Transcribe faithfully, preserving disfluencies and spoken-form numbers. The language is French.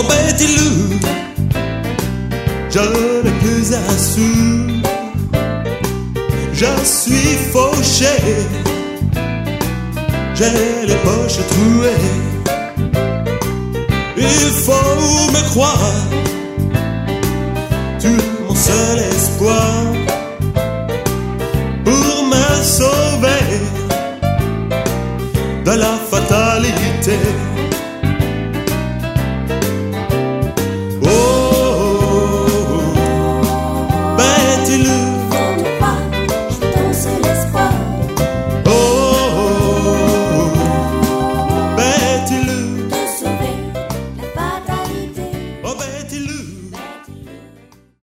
Mon petit loup, je n'ai plus un sou. Je suis fauché, j'ai les poches trouées. Il faut me croire, tu es mon seul espoir pour me sauver de la fatalité.